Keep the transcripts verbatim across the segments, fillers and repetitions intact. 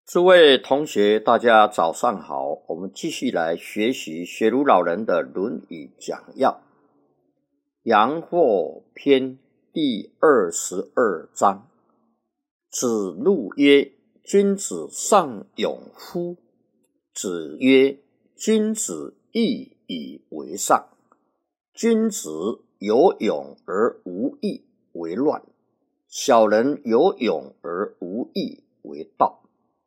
诸位同学，大家早上好，我们继续来学习学儒老人的《论语》讲要。阳货篇第二十二章，子路曰：君子尚勇乎？子曰：君子义以为上。君子有勇而无义为乱，小人有勇而无义为道。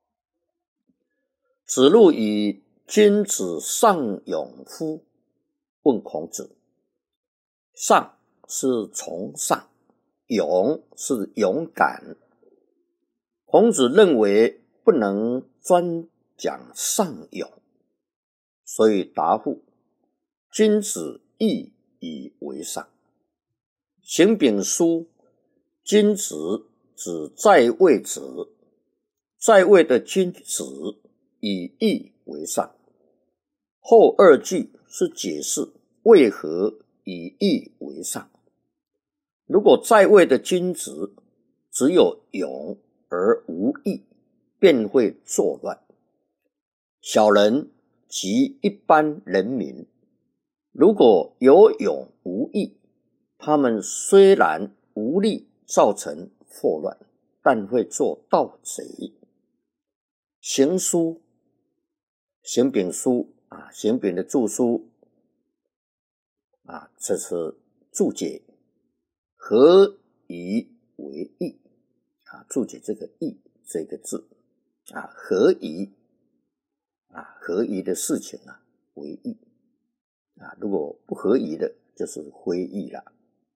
子路以君子尚勇乎？问孔子。尚是崇尚，勇是勇敢。孔子认为不能专讲尚勇，所以答复：君子义以为上。行丙书，君子指在位者，在位的君子以义为上。后二句是解释为何以义为上。如果在位的君子只有勇而无义，便会作乱。小人及一般人民，如果有勇无义，他们虽然无力造成祸乱，但会做盗贼。行书，行丙书啊，行丙的注书啊，这是注解，合宜为义啊，注解这个义这个字啊，合宜啊，合宜的事情啊为义啊，如果不合宜的就是非义了。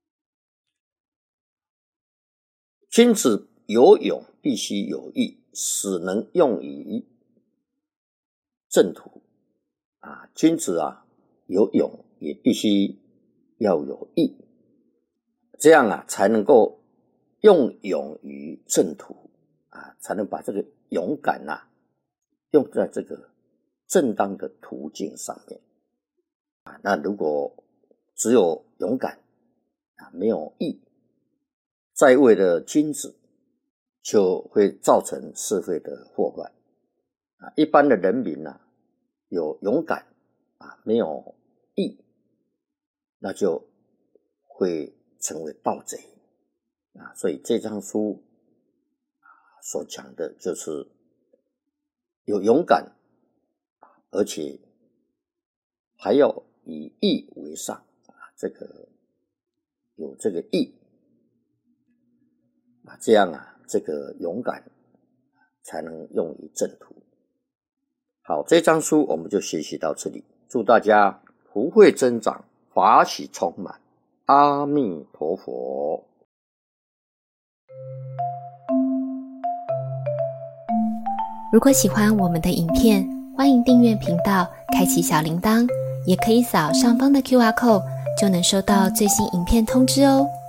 君子有勇必须有义，使能用于正途啊，君子啊有勇也必须要有义，这样啊才能够用勇于正途啊，才能把这个勇敢啊用在这个正当的途径上面啊。那如果只有勇敢啊，没有义，在位的君子就会造成社会的祸乱啊。一般的人民啊，有勇敢啊，没有义，那就会成为盗贼啊。所以这章书所讲的就是有勇敢，而且还要以义为上啊，这个有这个义啊，这样啊，这个勇敢才能用于正途。好，这章书我们就学习到这里，祝大家福慧增长，法喜充满，阿弥陀佛。 如果喜欢我们的影片，欢迎订阅频道，开启小铃铛，也可以扫上方的 Q R code， 就能收到最新影片通知哦。